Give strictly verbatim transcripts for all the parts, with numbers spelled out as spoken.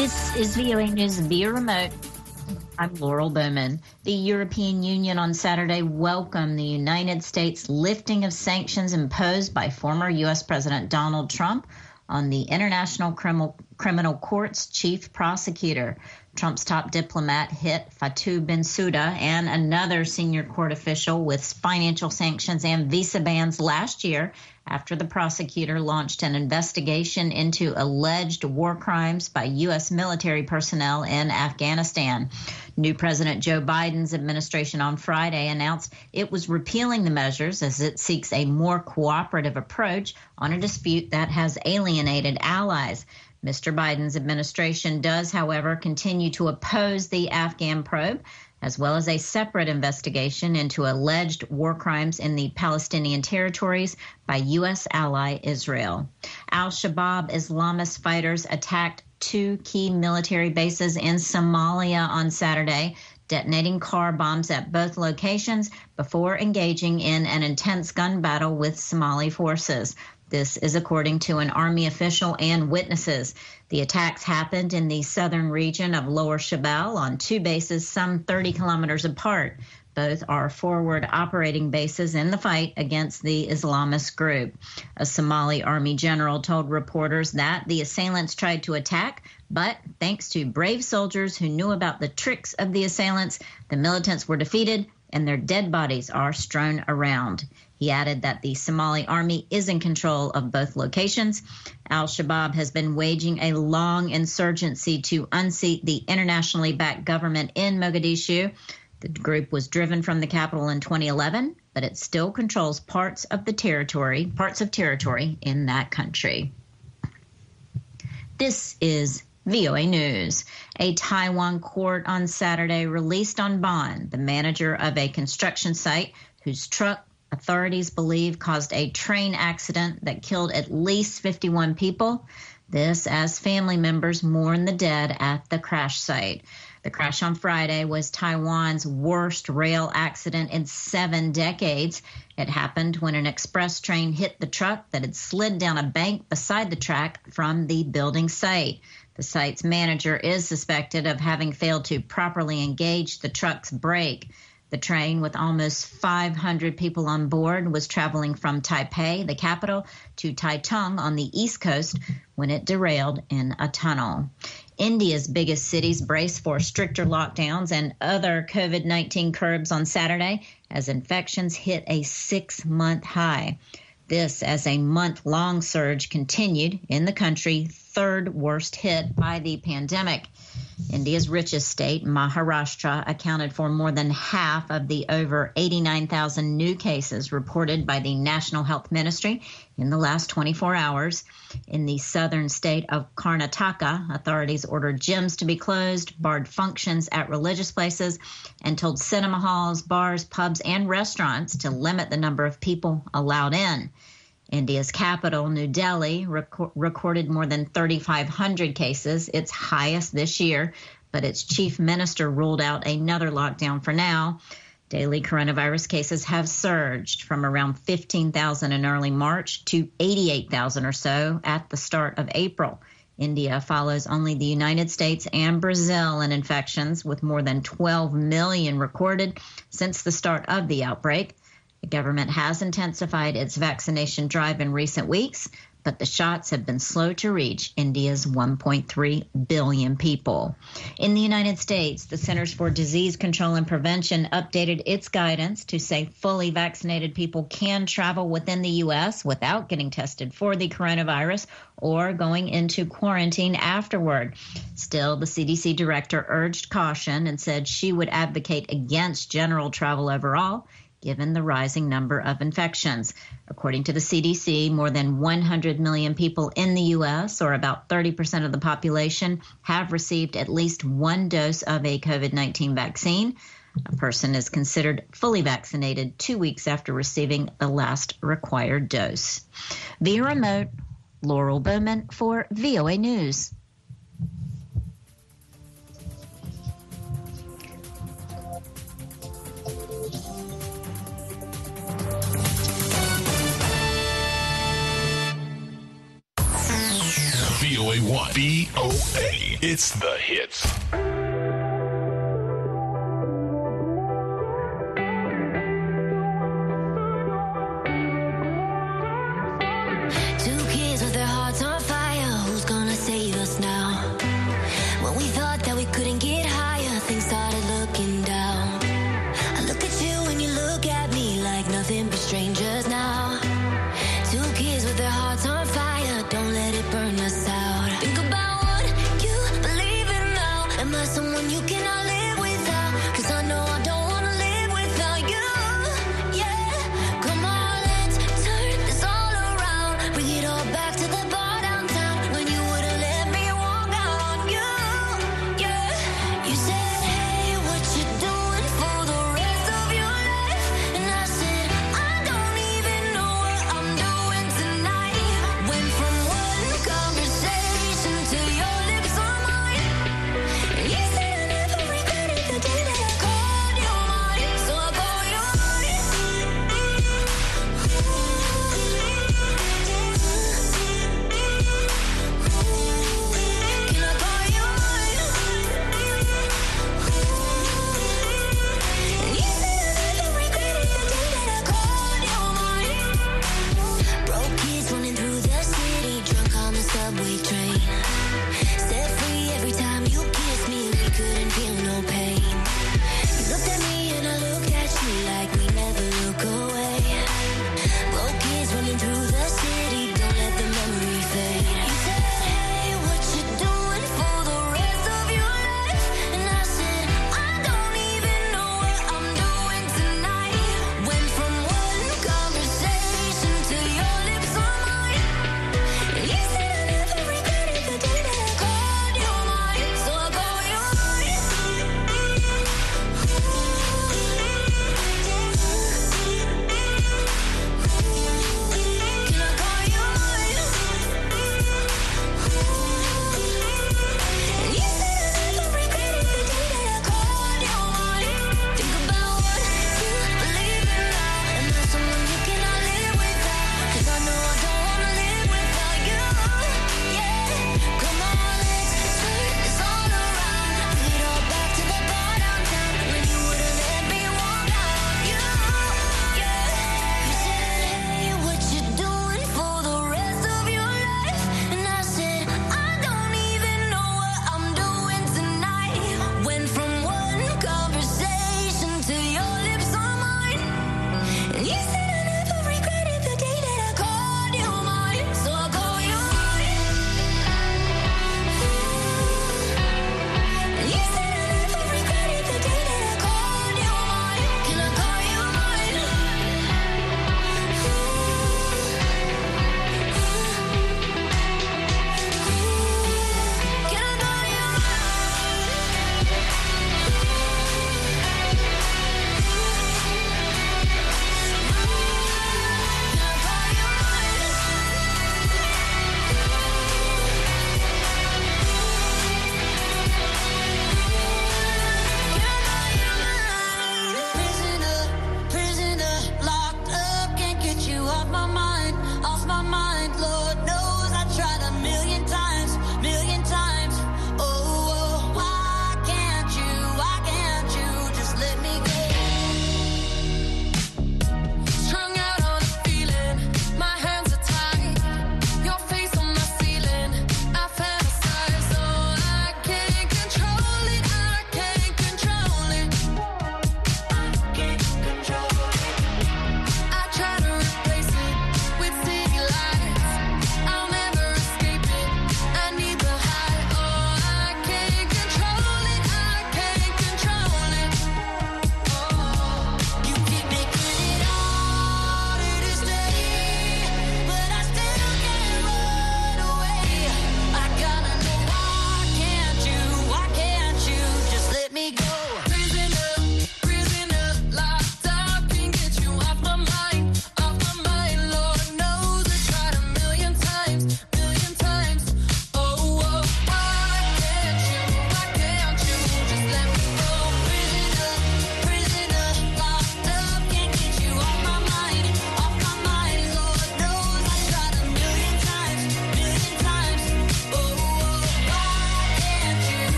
This is V O A News via remote. I'm Laurel Bowman. The European Union on Saturday welcomed the United States lifting of sanctions imposed by former U S President Donald Trump on the International Criminal, Criminal Court's chief prosecutor. Trump's top diplomat hit Fatou Bensouda and another senior court official with financial sanctions and visa bans last year after the prosecutor launched an investigation into alleged war crimes by U S military personnel in Afghanistan. New President Joe Biden's administration on Friday announced it was repealing the measures as it seeks a more cooperative approach on a dispute that has alienated allies. Mister Biden's administration does, however, continue to oppose the Afghan probe, as well as a separate investigation into alleged war crimes in the Palestinian territories by U S ally Israel. Al-Shabaab Islamist fighters attacked two key military bases in Somalia on Saturday, detonating car bombs at both locations before engaging in an intense gun battle with Somali forces. This is according to an Army official and witnesses. The attacks happened in the southern region of Lower Shabelle on two bases some thirty kilometers apart. Both are forward operating bases in the fight against the Islamist group. A Somali army general told reporters that the assailants tried to attack, but thanks to brave soldiers who knew about the tricks of the assailants, the militants were defeated and their dead bodies are strewn around. He added that the Somali army is in control of both locations. Al-Shabaab has been waging a long insurgency to unseat the internationally backed government in Mogadishu. The group was driven from the capital in twenty eleven, but it still controls parts of the territory, parts of territory in that country. This is V O A News. A Taiwan court on Saturday released on bond the manager of a construction site whose truck authorities believe caused a train accident that killed at least fifty-one people. This as family members mourn the dead at the crash site. The crash on Friday was Taiwan's worst rail accident in seven decades. It happened when an express train hit the truck that had slid down a bank beside the track from the building site. The site's manager is suspected of having failed to properly engage the truck's brake. The train, with almost five hundred people on board, was traveling from Taipei, the capital, to Taichung on the east coast when it derailed in a tunnel. India's biggest cities brace for stricter lockdowns and other COVID nineteen curbs on Saturday as infections hit a six-month high. This as a month-long surge continued in the country, third worst hit by the pandemic. India's richest state, Maharashtra, accounted for more than half of the over eighty-nine thousand new cases reported by the National Health Ministry in the last twenty-four hours. In the southern state of Karnataka, authorities ordered gyms to be closed, barred functions at religious places, and told cinema halls, bars, pubs, and restaurants to limit the number of people allowed in. India's capital, New Delhi, rec- recorded more than thirty-five hundred cases, its highest this year, but its chief minister ruled out another lockdown for now. Daily coronavirus cases have surged from around fifteen thousand in early March to eighty-eight thousand or so at the start of April. India follows only the United States and Brazil in infections, with more than twelve million recorded since the start of the outbreak. The government has intensified its vaccination drive in recent weeks, but the shots have been slow to reach India's one point three billion people. In the United States, the Centers for Disease Control and Prevention updated its guidance to say fully vaccinated people can travel within the U S without getting tested for the coronavirus or going into quarantine afterward. Still, the C D C director urged caution and said she would advocate against general travel overall, given the rising number of infections. According to the C D C, more than one hundred million people in the U S, or about thirty percent of the population, have received at least one dose of a COVID nineteen vaccine. A person is considered fully vaccinated two weeks after receiving the last required dose. Via remote, Laurel Bowman for V O A News. V O A one. B O A. It's the hits. Two kids with their hearts on fire. Who's gonna save us now? When we thought that we couldn't get higher, things started looking down. I look at you and you look at me like nothing but strangers now. Two kids with their hearts on fire. Don't let it burn us out. Think about what you believe in now. Am I someone you cannot live without? 'Cause I know I don't wanna live without you. Yeah, come on, let's turn this all around. Bring it all back to the bar downtown when you wouldn't let me walk out on you. Yeah, you said, hey, what you doing for the rest of your life? And I said, I don't even know what I'm doing tonight. Went from one conversation to your lips on mine. And you said I never regretted the day that I called you mine. So I call you mine.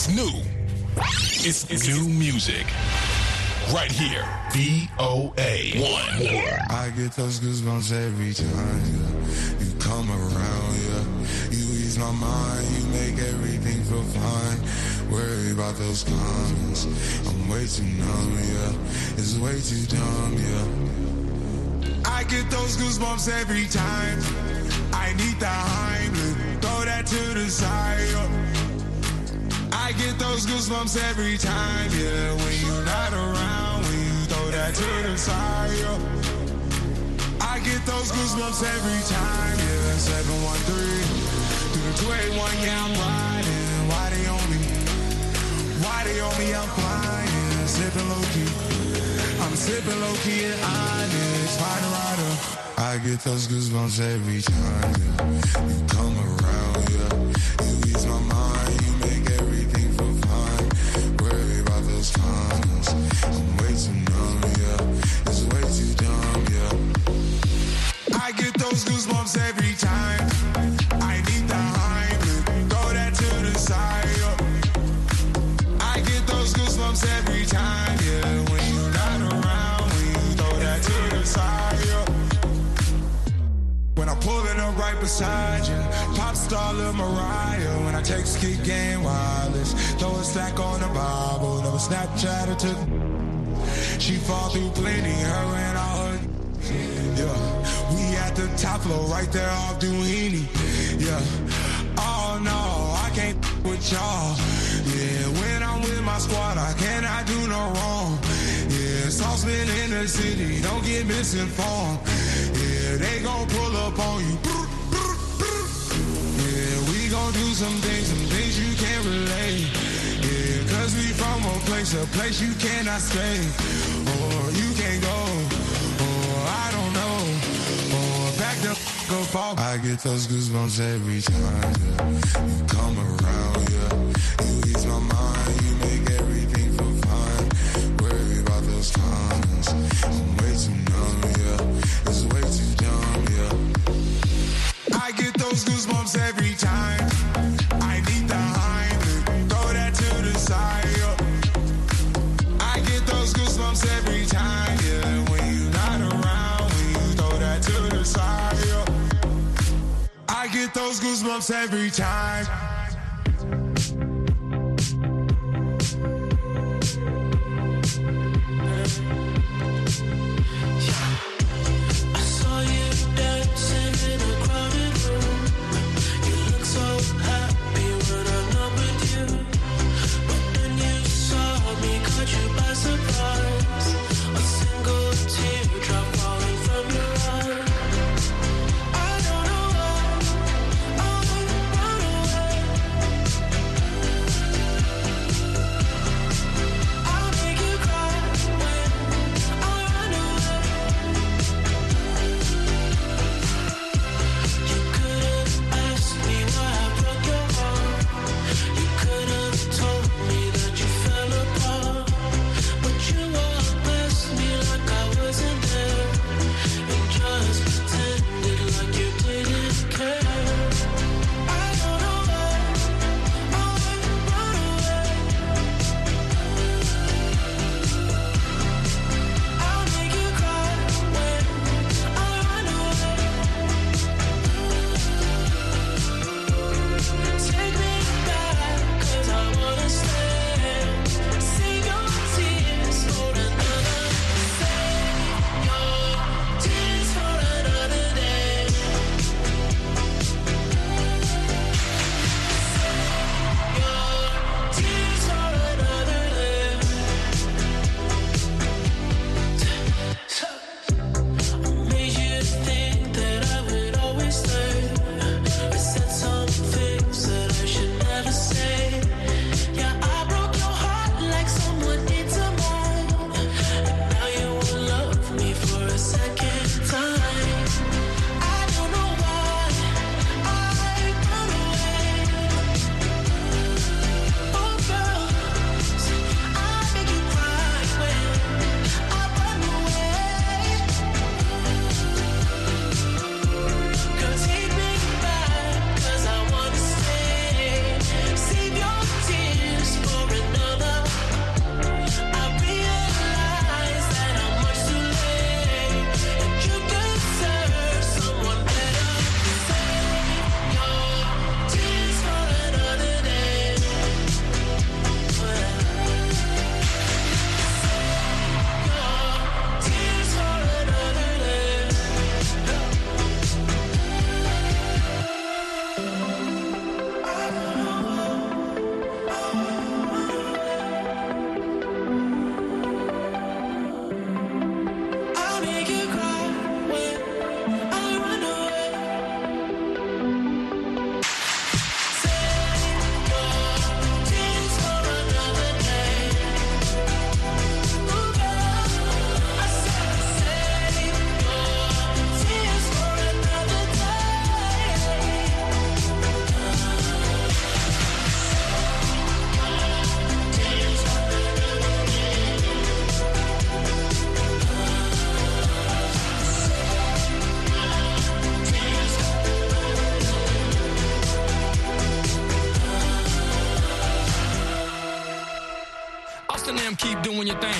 It's new. It's, it's new music. Right here. V O A one. I get those goosebumps every time, yeah. You come around, yeah. You ease my mind, you make everything feel fine. Worry about those comments. I'm way too numb, yeah. It's way too dumb, yeah. I get those goosebumps every time. I need the Heimlich, throw that to the side, yeah. I get those goosebumps every time, yeah. When you're not around, when you throw that to the side, yeah. I get those goosebumps every time, yeah. seven one three, through the two eight one, yeah, I'm riding. Why they on me? Why they on me? I'm flying, sipping low key. I'm sipping low key in Onyx, fighting rider. I get those goosebumps every time, yeah. You come around, yeah. You ease my mind, you make everything feel fine. Worry about those comments. I'm way too numb, yeah. It's way too dumb, yeah. I get those goosebumps every time. I need the Heimlich, throw that to the side, yeah. I get those goosebumps every time, yeah. When you're not around, when you throw that to the side, yeah. When I'm pulling up right beside you, pop star Lil Mariah. When I text Kick Game Wireless, throw a stack on the Bible, never Snapchat or took. She fall through plenty, her and all her. Yeah, we at the top floor, right there off Duini. Yeah, oh no, I can't with y'all. Yeah, when I'm with my squad, I cannot do no wrong. Yeah, saucepan in the city, don't get misinformed. Yeah, they gon' pull up on you. Yeah, we gon' do some things, some things you can't relate. Yeah, cause we from a place, a place you cannot stay. Or you can't go, or I don't know. Or back the go fall. I get those goosebumps every time, yeah. You come around, yeah. You ease my mind, you make everything feel fine. Worry about those comments. I'm way too numb, yeah. It's way too dumb, yeah. I get those goosebumps every time. I need the Heimlich, throw that to the side, yeah. I get those goosebumps every time, yeah. When you're not around, when you throw that to the side, yeah. I get those goosebumps every time. I saw you dancing in a crowded room. You look so happy when I'm not with you. But then you saw me, caught you by surprise. A single teardrop falling from your eye. I don't know why I would run away. I'll make you cry when I run away.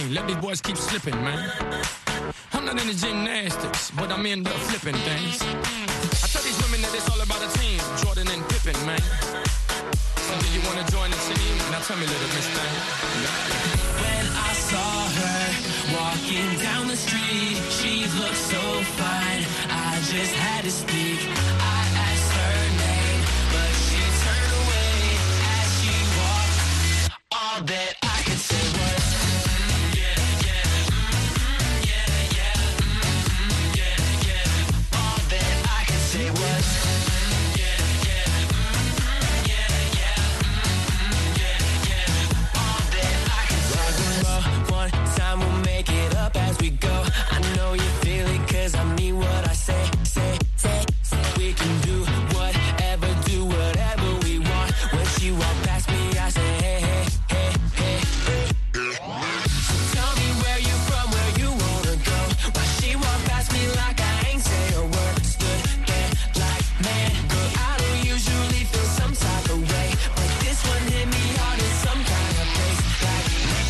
Hey, let these boys keep slipping, man. I'm not into gymnastics, but I'm into flipping things. I tell these women that it's all about a team, Jordan and Pippen, man. So do you wanna join the team? Now tell me, little miss thing. When I saw her walking down the street, she looked so fine, I just had to speak. I asked her name, but she turned away as she walked. All that I could say was, mm, yeah, yeah, mm, yeah, yeah, mm, yeah, yeah. All that I could say was, mm, yeah, yeah, mm, yeah, yeah, mm, yeah, yeah. All that I could say was, one time we'll make it up as we go. I know you feel it 'cause I mean what I say, say, say, say. We can do whatever, do whatever we want. When she walked past me, I say, hey, hey, hey, hey, hey. So tell me where you from, where you wanna go. Why she walked past me like I ain't say a word. Stood there like, man, girl, I don't usually feel some type of way, but this one hit me hard in some kind of place. Like,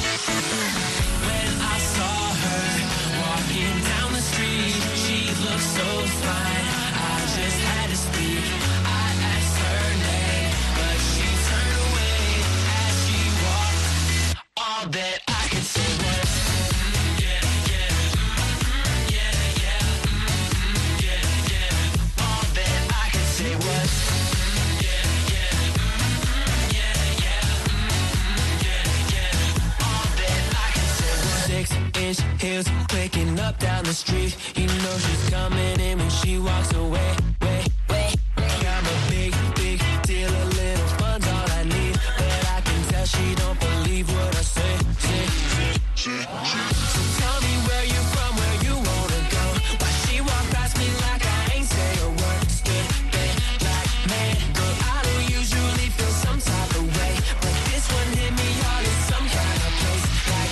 when I saw her walking down the street, she looked so fine, I just had to speak. I asked her name, but she turned away as she walked. All that I could say was, mm, yeah, yeah, mm, yeah, yeah, mm, yeah, yeah. All that I could say was, mm, yeah, yeah, mm, yeah, yeah, mm, yeah, yeah. All that I could say was, six inch heels clicking up down the street. You know she's coming in when she walks away. Way, way, I'm a big, big deal. A little fun's all I need, but I can tell she don't believe what I say. say, say, say. So tell me where you from, where you wanna go. Why she walked past me like I ain't say a word. Stood there like, man, girl, I don't usually feel some type of way, but this one hit me hard in some kind of place. Like,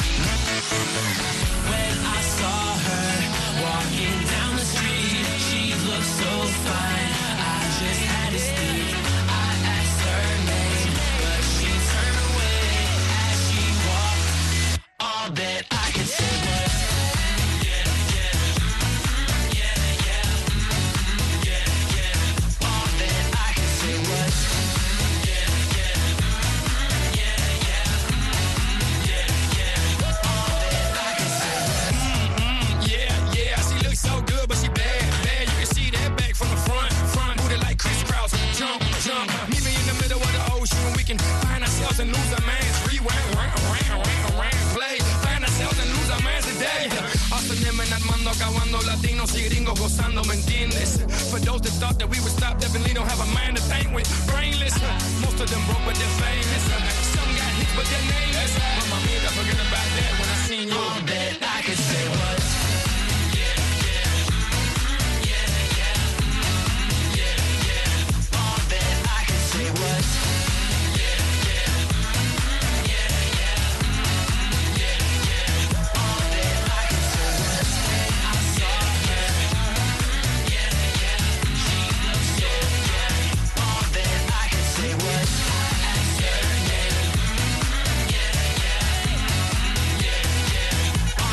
when I saw her walking down the street, she looked so fine, I just had to speak. I asked her name, but she turned away as she walked. All that I could say was, mm, yeah, yeah, mm, yeah, yeah, mm, yeah, yeah. All that I could say was, mm, yeah, yeah, mm, yeah, yeah, mm, yeah, yeah. All that I could say was, Mm, yeah, yeah, she looks so good, but she bad, bad. You can see that back from the front, front. Booty like Chris Krause, jump, jump. Meet me in the middle of the ocean, we can find ourselves and lose our minds. Rewind, round, round, round, round, play. Find ourselves and lose our minds today. Hustling and Armando, acabando, latinos y gringos gozando, ¿me entiendes? For those that thought that we would stop, definitely don't have a mind to think with. Brainless, most of them broke, but they're famous. Some got hits, but they're nameless. Mama mia, forget about that when I seen you. all that I could say was, mm, yeah, yeah, mm, yeah, yeah, mm, yeah, yeah. All that I could say was, mm, yeah, yeah, mm, yeah, yeah, mm, yeah, yeah. All that I could say was, when I saw her, mm, yeah, yeah, she looked so fine. All that I could say was, I asked her name, mm, yeah, yeah, mm, yeah, yeah.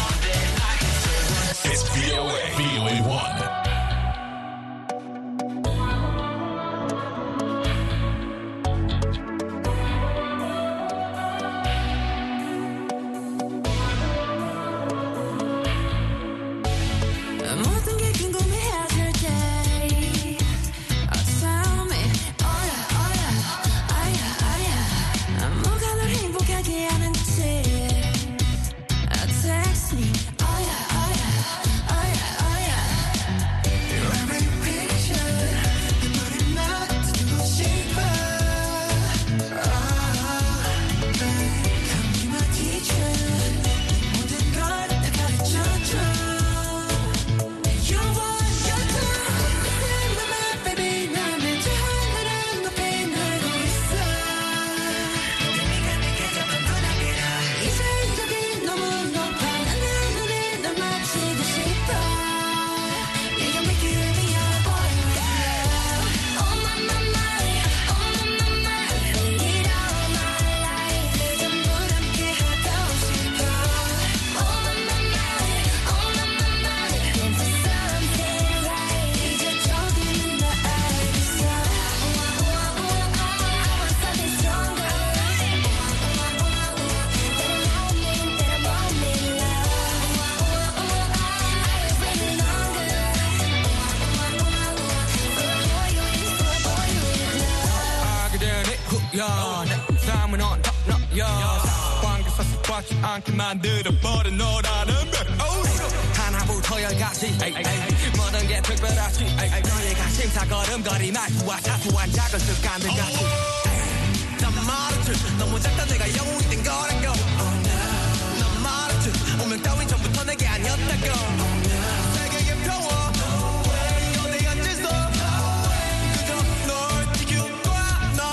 않게 만들어버린 너라는 백 하나부터 열까지 모든 게 특별하지 너희가 심사걸음거리 말투와 사소한 작은 습관들까지 난 말했지 너무 작다 내가 영웅이 된 거란 거 난 말했지 운명 따윈 전부터 내게 아니었다고 세계의 평화 어디 앉아서 그저 널 지켜봐 널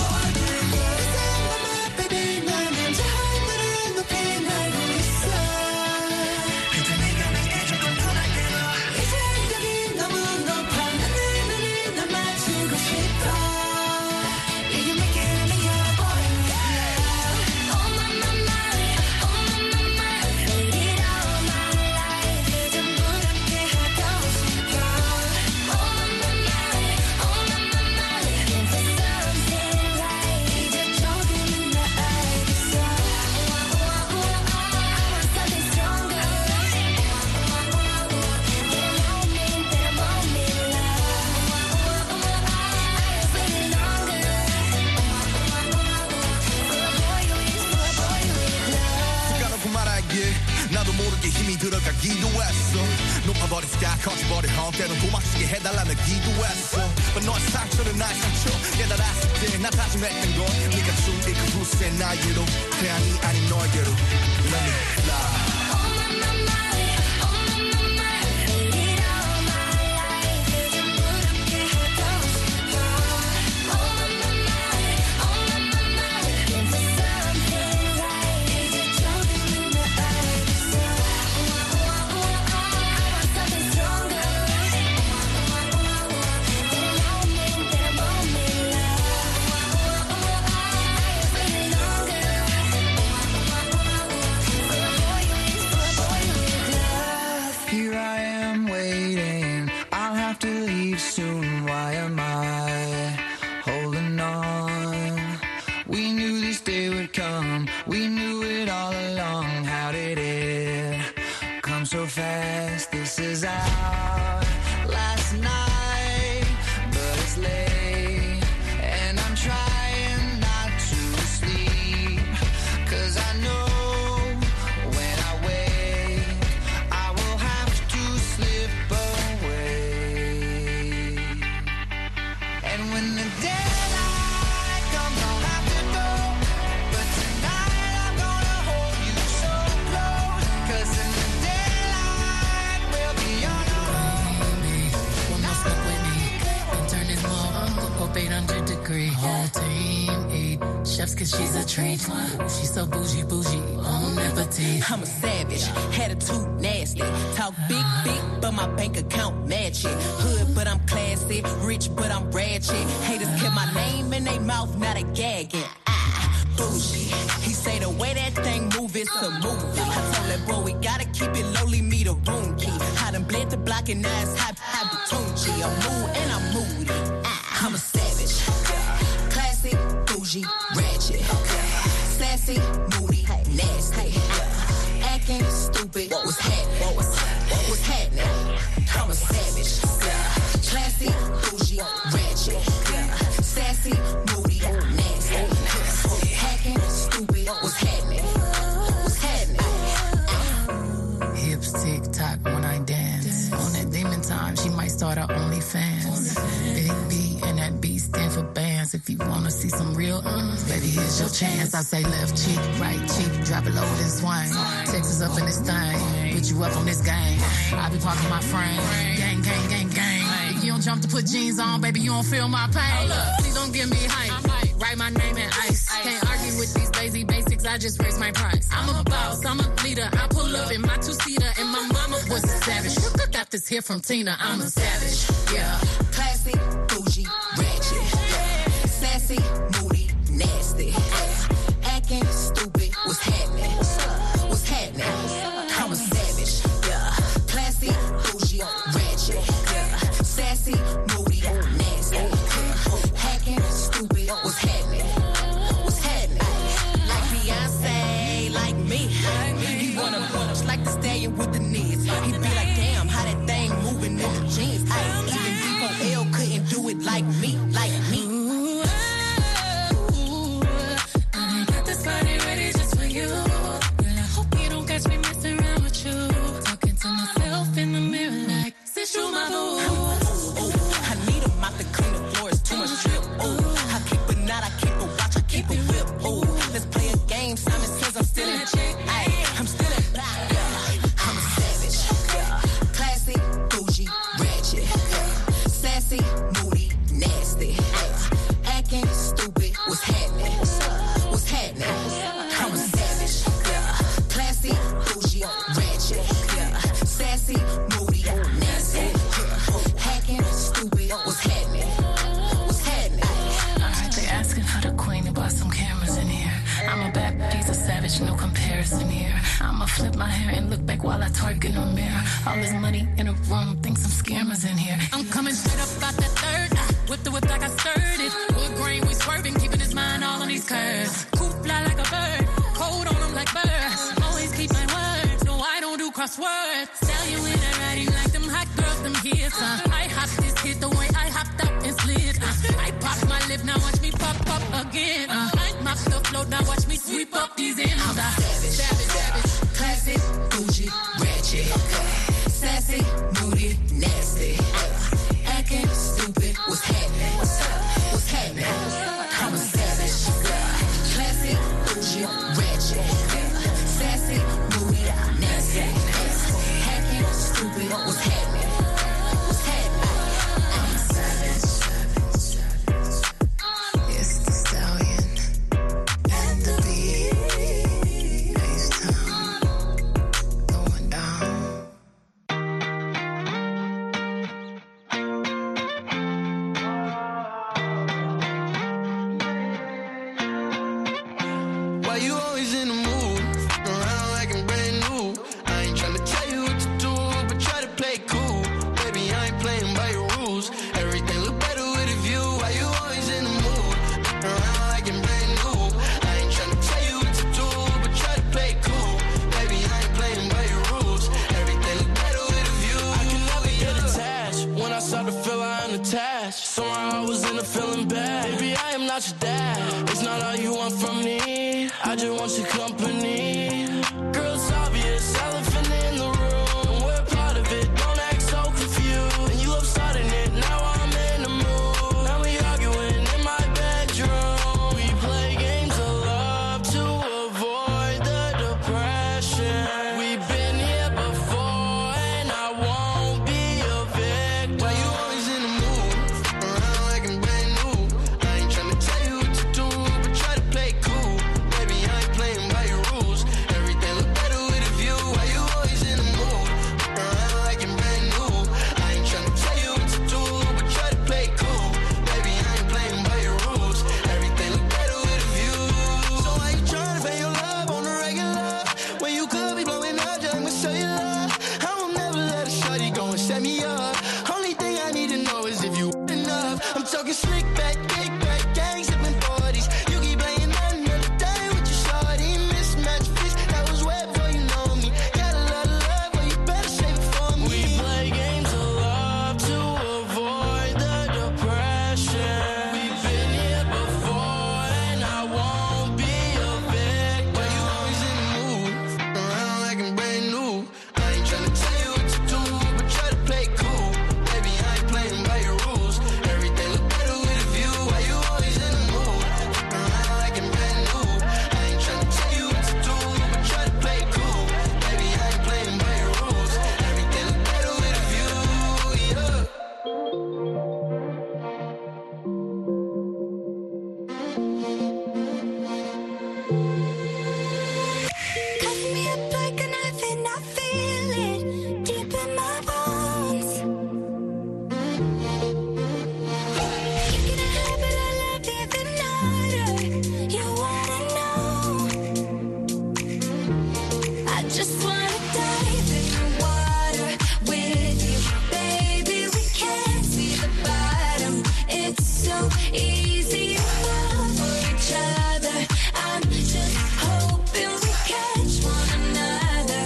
Baby 날 먼저 하늘을 높이 날고 있어 이제 네가 내게 조금 편하게 너 이 생각이 너무 높아 하늘들이 날 맞추고 싶어 You make it make your boy Oh my my my Oh my my my Need it all my life 전부 함께 하고 싶어 Oh my my my Oh my my my Can't say something right 이제 조금은 나 알겠어 I want something stronger They don't know me, they don't want me love I feel it longer For a boy who is for a boy with love 까놓고 말하기에 나도 모르게 힘이 들어가기도 했어 높아버린 스카 커져버린 험 때론 고막지게 해달라며 기도했어 But 너의 상처는 나의 상처 깨달았을 때 나 다짐했던 건 네가 준 이 그 후세 나에게로 태양이 아닌 너에게로 Let me fly Oh my my my Oh my my my Need it all my life 전부 함께 하고 싶어 Oh my my my Oh my my my Can't say something right 이제 조금은 나 알겠어 I want something stronger They don't know me, they don't want me love I feel it longer For a boy who is for a boy with love Here I am waiting, I'll have to leave soon. Why am I holding on? We knew this day would come, we knew it all along. How did it come so fast? This is our last night, but it's late, and I'm trying not to sleep, 'cause I know when I wake I will have to slip away. And when the daylight comes I'll have to go, but tonight I'm gonna hold you so close, 'cause in the daylight we'll be on our own. One more fuck with me and turn this mug up eight hundred degree. Whole team eat chefs cause she's a treat. She's so bougie bougie on appetite. I'm a savage, attitude nasty. Talk big, big, but my bank account match it. Hood, but I'm classy. Rich, but I'm ratchet. Haters kept my name in their mouth, now they gagging. Ah, bougie. He say the way that thing move, it's a movie. I told that boy we gotta keep it lowly, me the room key. I done bled the block and now it's hot, hot Batunchi. I'm mood and I'm moody. Ah, I'm a savage. Classy, bougie, ratchet. Sassy, moody, nasty. Acting stupid, what's happening? What's happening? I'm a savage. Classy, bougie, ratchet. Sassy, moody, nasty. Hacking, stupid, what's happening? What's happening? Hips tick tock when I dance. On that demon time, she might start her OnlyFans. Big B and that B stand for bands. If you wanna see some real uns, baby, here's your chance. I say left cheek, right cheek, drop it low and swing. Texas up in this thing, put you up on this game. I be parking my frame, gang, gang, gang, gang. If you don't jump to put jeans on, baby, you don't feel my pain. Please don't give me hype. Write my name in ice. Can't argue with these lazy basics. I just raise my price. I'm a boss, I'm a leader. I pull up in my two-seater, and my mama was a savage. Got this here from Tina. I'm a savage. Yeah. Classy, bougie, ratchet. Sassy, moody, nasty. Acting stupid, what's happening? What's happening? I'm a savage. Yeah. Classy, bougie, ratchet. Sassy, moody, nasty. Hacking, stupid, what's happening? What's happening? Like Beyonce, like me. He wanna punch like the stallion with the knees. He be like, damn, how that thing moving in the jeans. Ay, even D four L couldn't do it like me, like me. I got this body ready just for you. Girl, I hope I twerk in the mirror. All this money in a room, think some scammers in here. I'm coming straight up out that third. I whip the whip like I stirred it. Wood grain, we swerving, keeping his mind all on these curves. Cool fly like a bird, cold on him like birds. Always keep my word, no I don't do crosswords. Sell you in a writing like them hot girls, them hits. Uh. I hop this hit the way I hopped up and slid. Uh. I pop my lip, now watch me pop up again. Uh. I mop the flow, now watch me sweep up these ends. I'm savage, savage, savage, classic, bougie, ratchet, sassy, moody, nasty, acting stupid. What's happening? What's up? What's happening? I'm a savage, classic, bougie, ratchet, sassy, moody, nasty, acting stupid. What's happening? What's happening? I'm a savage. It's the stallion and the beat. H-Town going down. Why you always in the mood? Around like I'm brand new. I ain't tryna tell you what to do, but try to play cool. Baby, I ain't playing by your rules. Everything look better with a view. Why you always in the mood? Around like I'm brand new. I ain't tryna tell you what to do, but try to play cool. Baby, I ain't playing by your rules. Everything look better with a view. I can never get attached. When I start to feel I'm attached, somehow I was in a feeling bad. Baby, I am not your dad. It's not all you want from me. I just want your company. Girl, it's obvious, elephant in the room. We're part of it, don't act so confused. And you love starting it, now I'm in the mood. Now we arguing in my bedroom. We play games of love to avoid the depression. We've been here before and I won't be a victim. Why you always in the mood? Around like I'm brand new. I ain't tryna tell you what to do, but try to play cool. Baby, I ain't playing by your rules. Everything look better with a view. Why you always in the mood? Around like I'm brand new. I ain't tryna tell you what to do, but try to play cool. Baby, I ain't playing by your rules. Everything look better with a view. So why you tryna pay your love on the regular? When you could be blowing up just with cellular. I will never let a shawty go and set me up. Only thing I need to know is if you enough. I'm talking slick back, kick back, gang sipping forties. You keep playing another day with your shawty. Mismatch fish, that was wet before you know me. Got a lot of love, but you better save it for me. We play games of love to avoid the depression. We've been here before and I won't be a victim. Why you always in the mood? Around like I'm brand new. I ain't tryna tell you what to do, but try to play cool. Baby, I ain't playing by your rules. Everything look better with a view. Why you always in the mood? Around like I'm brand new. I ain't tryna tell you what to do, but try to play cool. Baby, I ain't playing by your rules. Everything look better with a view, yeah. Cut me up like a knife and I feel it deep in my bones. You can have it, I love even harder. You wanna know? I just wanna dive in the water with you, baby. We can't see the bottom. It's so easy to fall for each other. I'm just hoping we catch one another.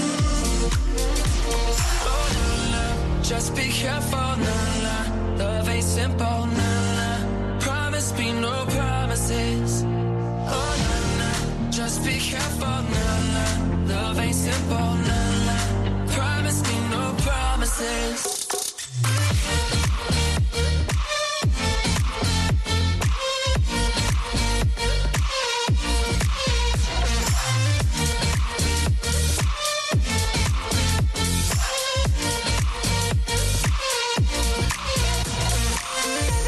Just be careful, nah, nah. Love ain't simple, nah, nah. Promise me no promises. Oh, nah, nah. Just be careful, nah, nah. Love ain't simple, nah, nah. Promise me no promises. Thank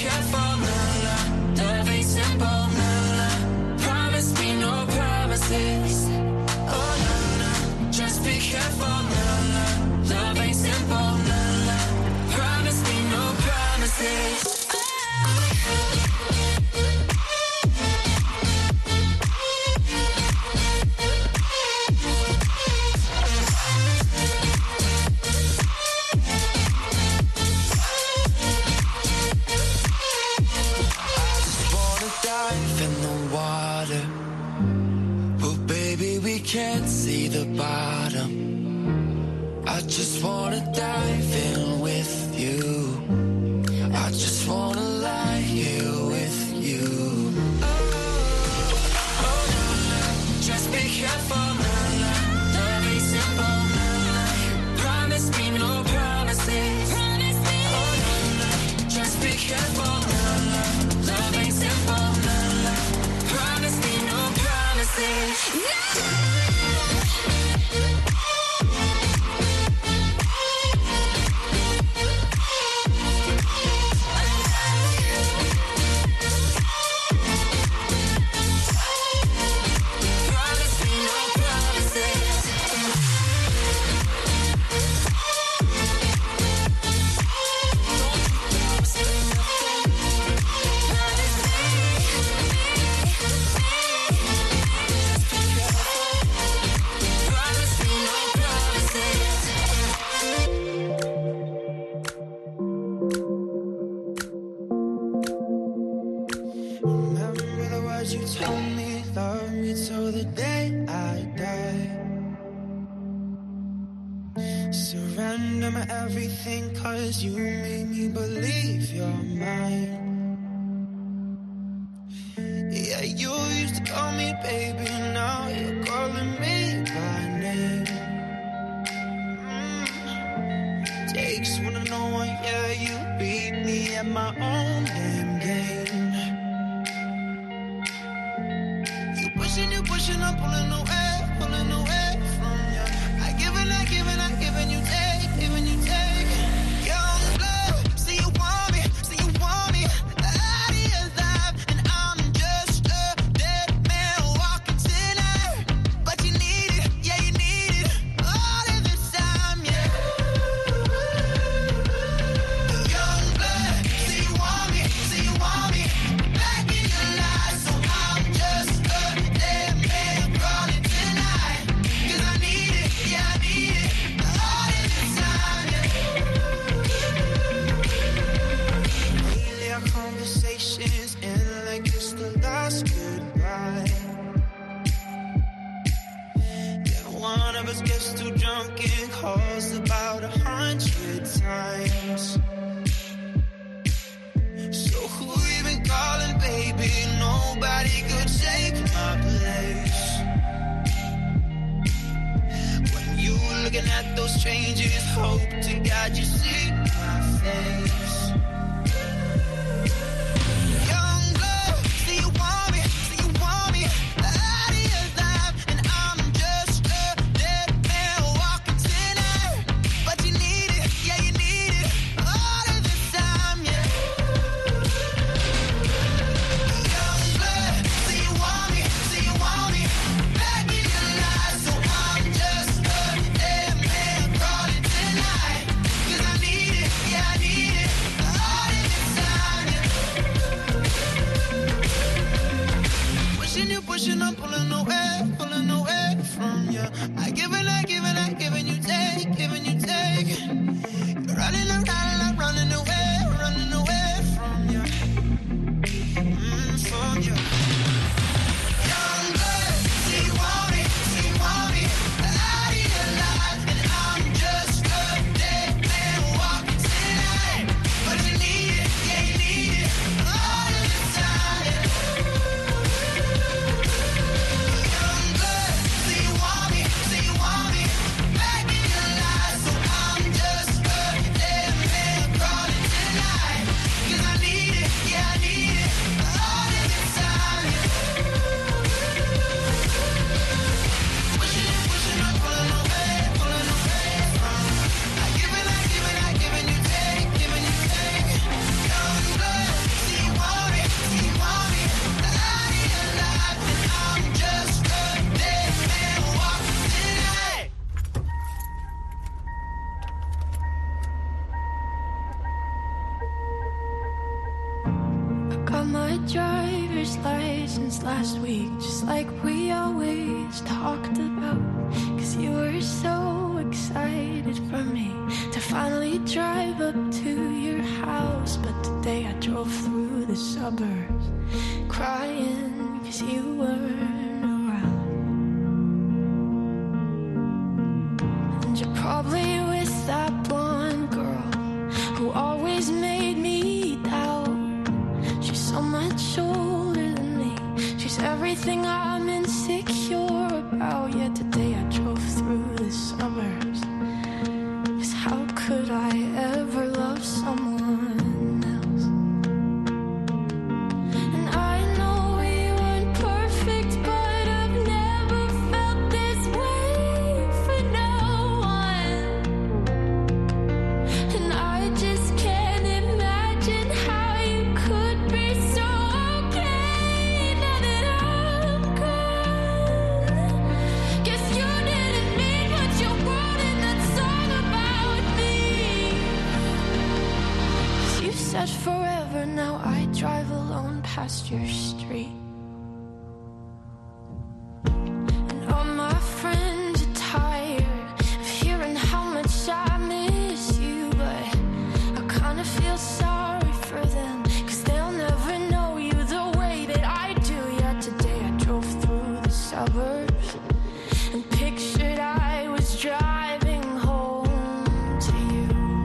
careful, la la. Love ain't simple, la la. Promise me no promises. Oh la la. Just be careful, la la. Love ain't simple, la la. Promise me no promises. Can't see the bottom. I just wanna dive in with you. I just wanna lie here with you. Oh, oh, no, just be careful, la la. Love ain't simple, la la. Promise me no promises. Promise me. Oh, no, no, just be careful, la la. Love ain't simple, la la. Promise me no promises. No! Everything, 'cause you made me believe you're mine. Yeah, you used to call me baby, now you're calling me by name. Mm. Takes one to know one, yeah, you beat me at my own damn game. You pushing, you pushing, I'm pulling away, pulling away from you. I give and I give and I give and you take, giving you take. week, just like we always talked about. Cause you were so excited for me to finally drive up to your house. But today I drove through the suburbs crying cause you weren't around. And you're probably with that blonde girl who always made me doubt. She's so much older than me, she's everything I'm insecure about. Yet today I drove through the suburbs, cause how could I ever love someone else? And I know we weren't perfect, but I've never felt this way for no one. And I just can't imagine how you could be so okay now that I'm gone. Guess you didn't mean what you wrote in that song about me. 'Cause you said forever, now I drive alone past your street. And all my friends are tired of hearing how much I miss you, but I kinda feel sorry for them, 'cause they'll never know you the way that I do. Yet today I drove through the suburbs and pictured I was driving home to you.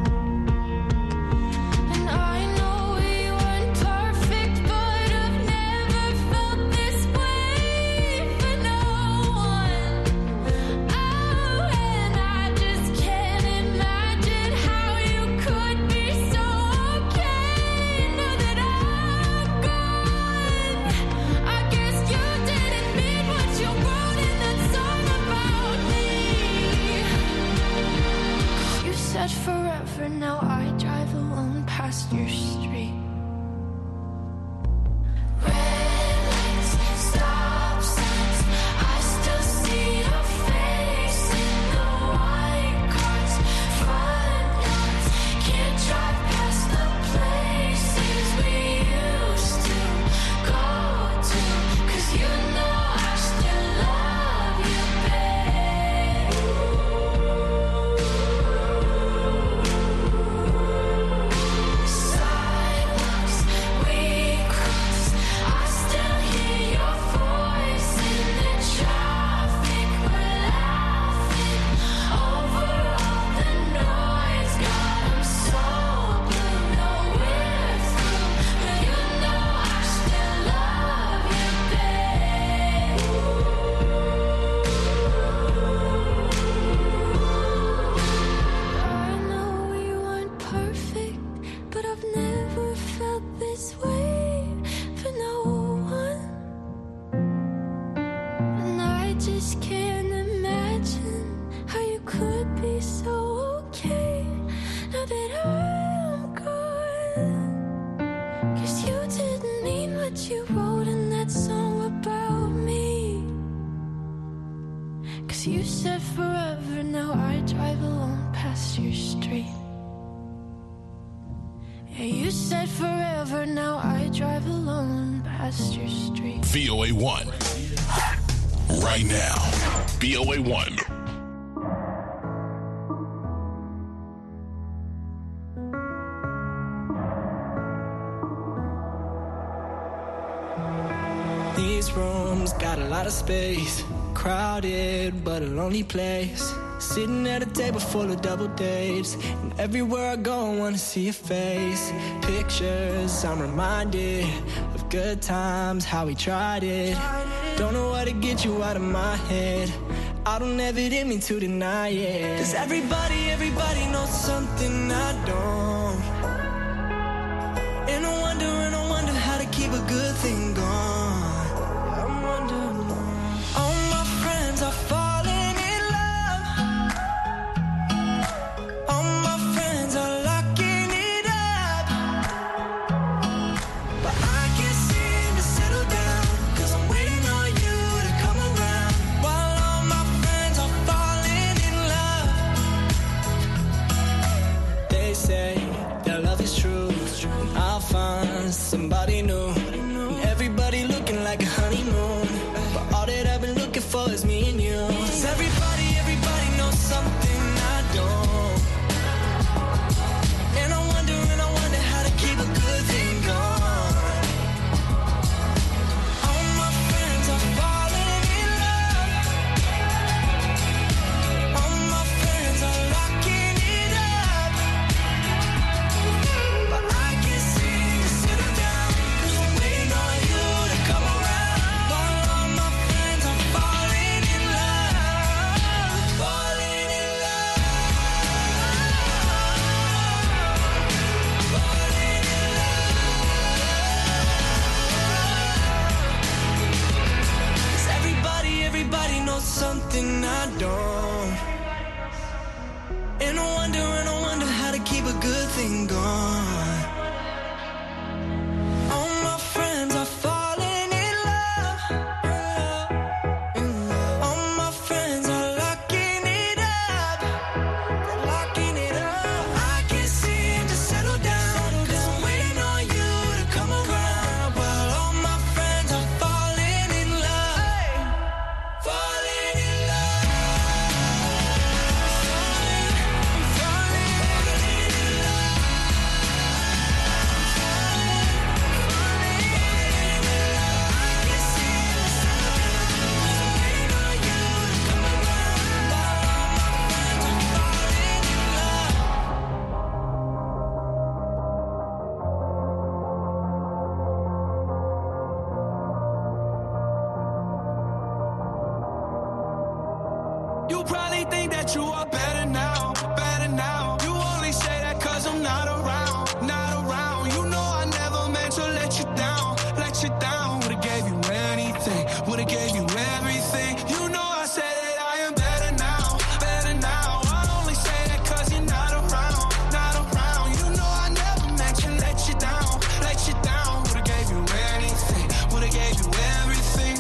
And I know we weren't perfect, but I've never felt this way for no one. Oh, and I just can't imagine how you could be so okay now that I'm gone. I guess you didn't mean what you wrote in that song about me. 'Cause you said forever, now I drive alone past your street. Red lights, stop signs, I still see your face in the white cars, front yards. Can't drive past the places we used to go to, 'cause you know I still love you, babe. Sidewalks we cross, I still hear your voice in the traffic. We're laughing over all the noise. God, I'm so blue, no we're through, but you know I still love you, babe. I know we weren't perfect, but I've never felt this way for no one. And I just can't imagine how you could be so okay now that I'm gone. 'Cause you didn't mean what you wrote in that song about me. 'Cause you said forever, now I drive alone past your street. Yeah, you said forever, now I drive alone past your street. V O A one. Right now. V O A one. These rooms got a lot of space, crowded but a lonely place. Sitting at a table full of double dates, and everywhere I go I wanna see your face. Pictures, I'm reminded of good times, how we tried it. Don't know how to get you out of my head, I don't ever did mean to deny it. 'Cause everybody, everybody knows something I don't. And I wonder, and I wonder how to keep a good thing going. I'm wondering, all my friends are falling in love. All my friends are locking it up. But I can't seem to settle down, 'cause I'm waiting on you to come around. While all my friends are falling in love. They say their love is true, and I'll find somebody new. And everybody looking like a honeymoon. before it's me and you. 'Cause everybody, everybody knows something I don't. And I wonder, and I wonder how to keep a good thing going. All my friends are falling in love. All my friends are locking it up. But I can't seem to settle down, 'cause I'm waiting on you to come around. While all my friends are falling in love, falling in love, falling in love. 'Cause everybody, everybody knows something I don't. And I wonder, and I wonder how to keep a good thing going. All my friends are falling in love. All my friends are locking it up. They're locking it up. I can't seem to settle down, 'cause I'm waiting on you to come around. While all my friends are falling in love, falling in love, falling, falling in love, falling, falling in love. I can't seem to settle down, 'cause I'm waiting on you to come around. While all my friends are falling in love. You probably think that you are better now, better now. You only say that 'cause I'm not around, not around. You know I never meant to let you down, let you down. Would've gave you anything, would've gave you everything. You know I said that I am better now, better now. I only say that 'cause you're not around, not around. You know I never meant to let you down, let you down. Would've gave you anything, would've gave you everything.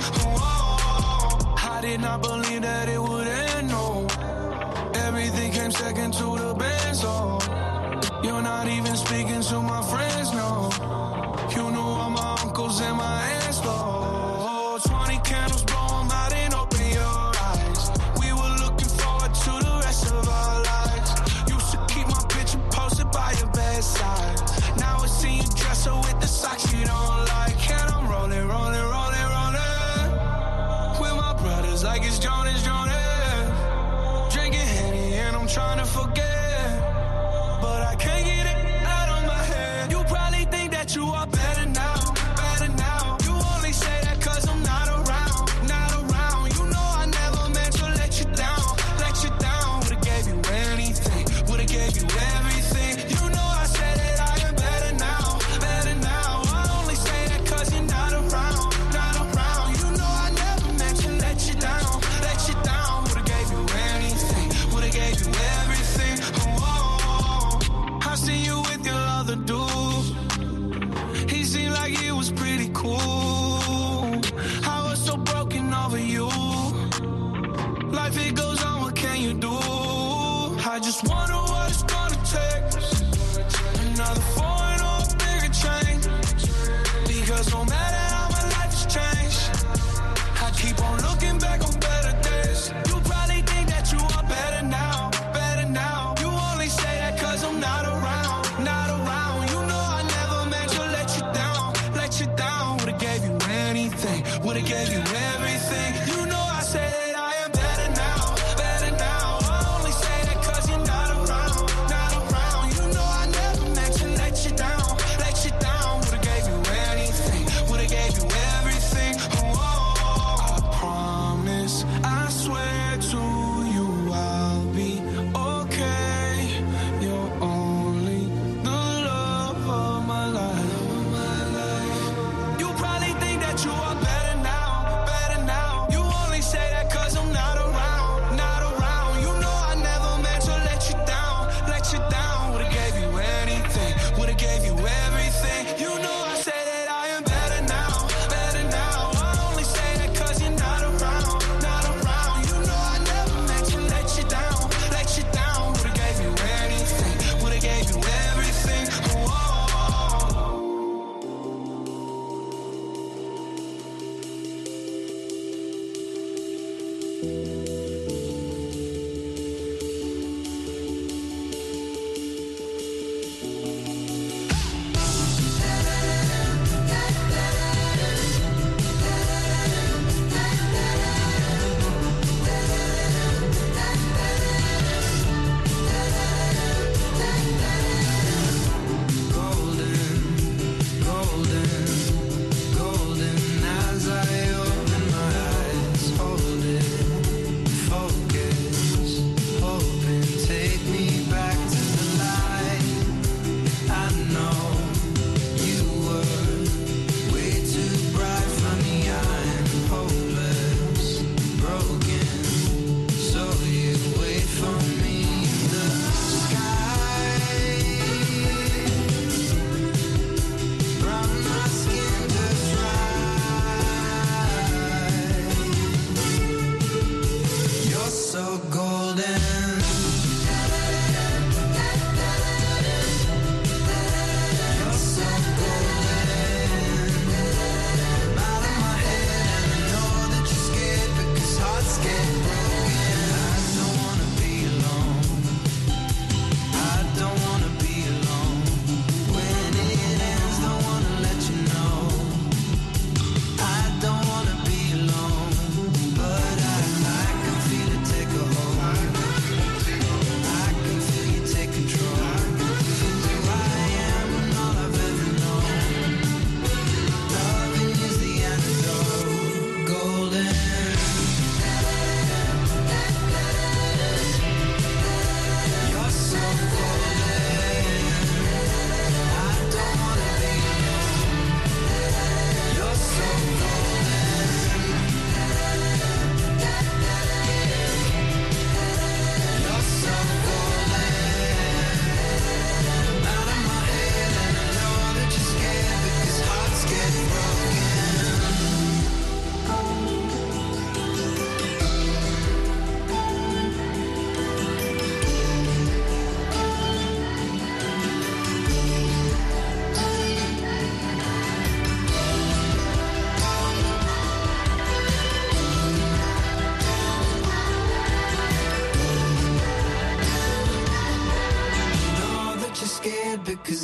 Oh, I did not believe that it would end, no. Everything came second to the best, oh. You're not even speaking to my friends, no. You know all my uncles and my aunts, oh. Twenty candles, blow 'em out and open your eyes. We were looking forward to the rest of our lives. Used to keep my picture posted by your bedside. Now I see you dress up with the socks you don't like. And I'm rolling, rolling, rolling, rolling with my brothers like it's Jonas, Jonas. Drinking Henny and I'm trying to forget, but I can't get it out of my head. You probably think that you are better now, better now. You only say that 'cause I'm not around, not around. You know I never meant to let you down, let you down. Would've gave you anything, would've gave you everything. You know I said that I am better now, better now. I only say that 'cause you're not around, not around. You know I never meant to let you down, let you down. Would've gave you anything, would've gave you everything. Oh, I see you with your other dude. He seemed like he was pretty cool. I was so broken over you. Life it goes on, what can you do? I just wonder what it's gonna take. Another foreign or a bigger change. Because no matter how my life has changed, I keep on looking back on better days. You probably think that you are better now, better now. You only say that 'cause I'm not around, not around. You know I never meant to let you down, let you down. Would've gave you anything, would've gave you everything. You know I said that I am better now, better now. I only say that 'cause you're not around, not around. You know I never meant to let you down, let you down. Would've gave you anything, would've gave you everything. Oh, I promise, I swear to you I'll be okay. You're only the love of my life. You probably think that you are better now, better now.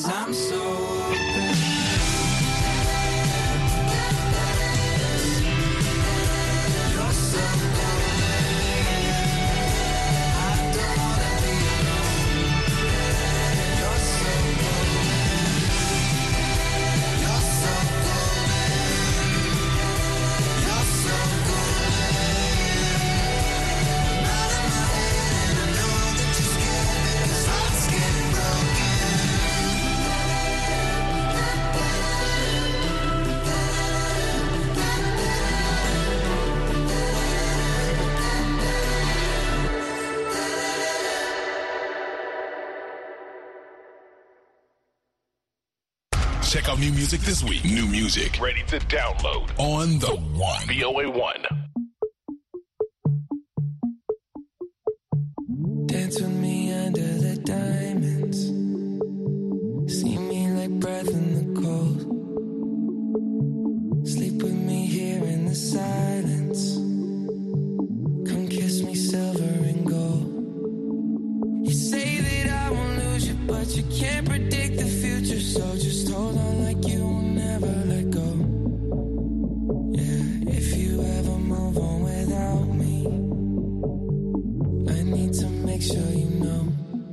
'cause I'm so open. You're so golden. I don't wanna be alone. You're so golden. You're so golden. You're so golden. Out of my head and I know that you're scared because hearts get broken. Check out new music this week. New music ready to download on the One. V O A one. Dance with me under the diamonds. See me like breath in the cold. Sleep with me here in the silence. Come kiss me silver and gold. You say that I won't lose you, but you can't predict the future. So just hold on like you will never let go. Yeah, if you ever move on without me, I need to make sure you know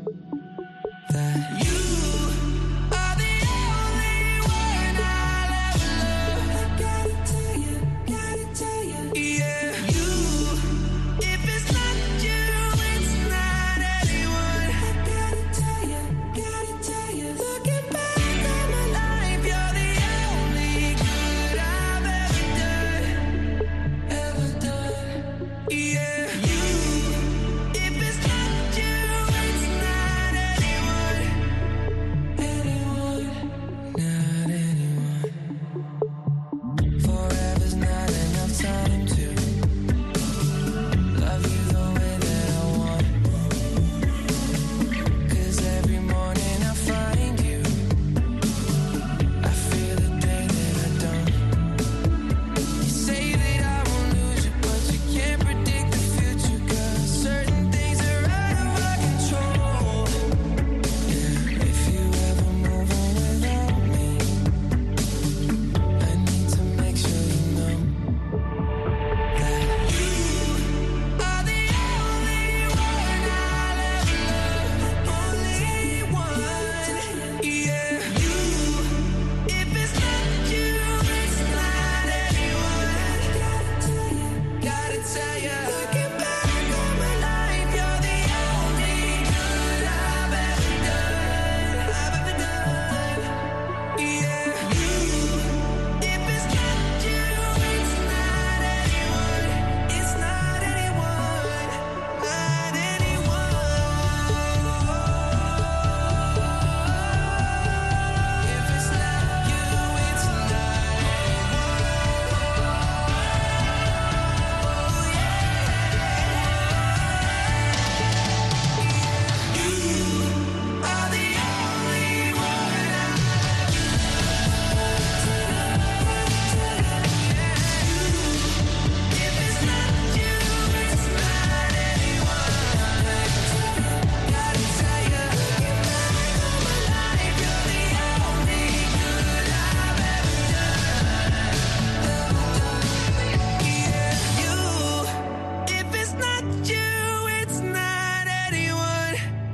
that you are the only one I'll ever love. Gotta tell you, gotta tell you, yeah. You, if it's not you, it's not anyone. I gotta tell you, gotta tell you. Looking back on my life, you're the only good I've ever done, ever done, yeah. You, if it's not you, it's not anyone, anyone, not anyone. Forever's not enough time to love you the way that I want. 'Cause every morning I find you, I feel the day that I don't. You say that I won't lose you, but you can't predict the future. 'Cause certain things are out of our control. Yeah, if you ever move on without me, I need to make sure you know that you are the only one I'll ever love. Only one, yeah. You, if it's not you, it's not anyone. Gotta tell you, gotta tell you. Looking back on my life, you're the only good I've ever done, I've ever done, yeah. You, if it's not you, it's not anyone. It's not anyone, not anyone. If it's not you, it's not anyone. You are the only one If it's not you, it's not anyone. Gotta tell you, looking back on my life, you're the only good I've ever done. Yeah, you. If it's not you, it's not anyone.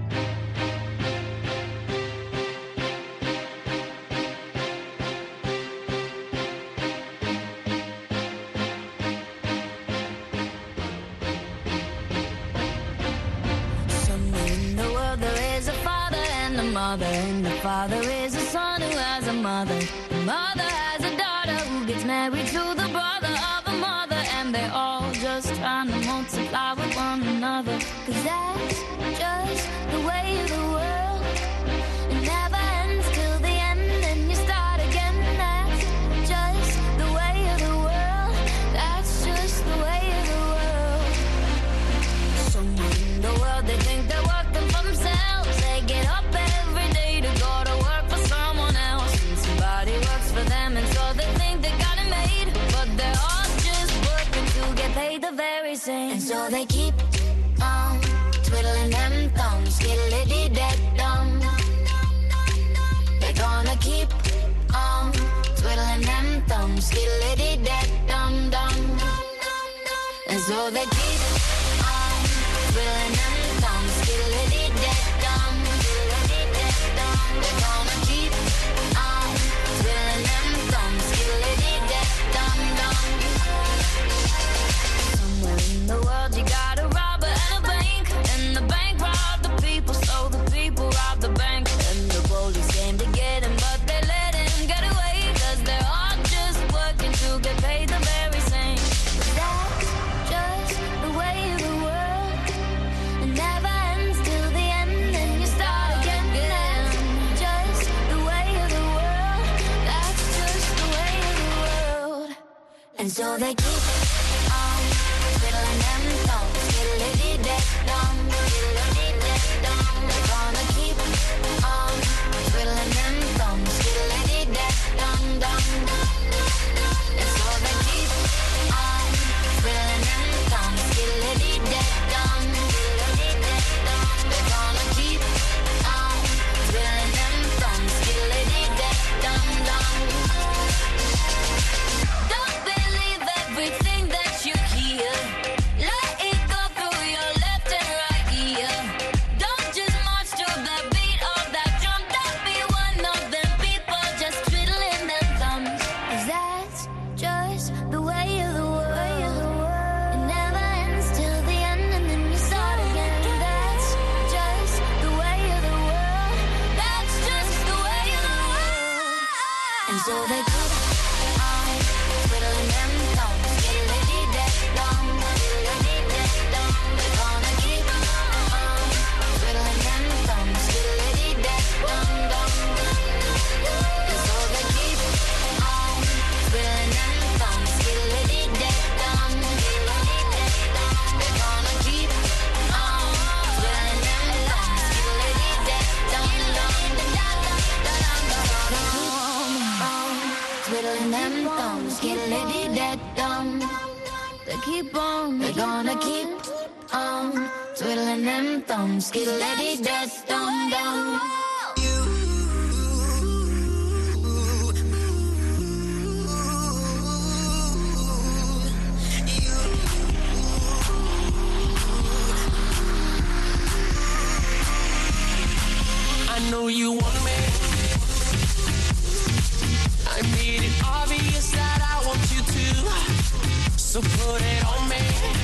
Somewhere in the world there is a father and a mother, and the father is a son who has a mother. The mother has a daughter who gets married to the brother of a mother, and they're all just trying to multiply with one another. 'Cause that's just the way of the world. It never ends till the end, and you start again. That's just the way of the world. That's just the way of the world. Somewhere in the world they think they're working for themselves. They get up every day to go to work for someone else, and somebody works for them, and so they think they got it made. But they're all just working to get paid the very same. And so they keep on twiddling them thumbs, skiddly-dee-dee-dum. They gonna keep on twiddling them thumbs, skillety dead dum dum. And so they keep on twiddling them thumbs, skillety dead dum, skillety dead dum. They're gonna keep on twiddling them thumbs, skillety dead dum dum. Somewhere in the world you got a robber and a bank, and the bank robbed the people, so the people robbed the bank, and the police came to get him, but they let him get away, cause they're all just working to get paid the very same. That's just the way of the world. It never ends till the end, and you start again. Just the way of the world. That's just the way of the world. And so they keep on fiddling them thumbs, skillety-dee-dum, skillety-dee-dum. They're gonna keep on twiddling them thumbs, skillety-dee-dum, dum. And so they keep on twiddling them thumbs, skillety-dee-dum, skillety-dee-dum. They're gonna keep on twiddling them thumbs, skillety-dee-dum, dum. Don't believe everything that you hear. Let it go through your left and right ear. Don't just march to the beat of that drum. Don't be one of them people just twiddling their thumbs. 'Cause that's just the way of the world. It never ends till the end, and then you start again. That's just the way of the world. That's just the way of the world. And so they keep on twiddling them thumbs, skillety-dee-dum, skillety-dee-dum. They're gonna keep on twiddling them thumbs, skillety-dee-dum, dum. And so they keep on twiddling them thumbs, skillety-dee-dum, skillety-dee-dum. They're gonna keep on twiddling them thumbs, skillety-dee-dum, twiddling them thumbs, skillety-dee-dum. They keep on, they're gonna keep on twiddling them thumbs, skillety-dee-dum, dum. I know you want me. I made it obvious that I want you to. So put it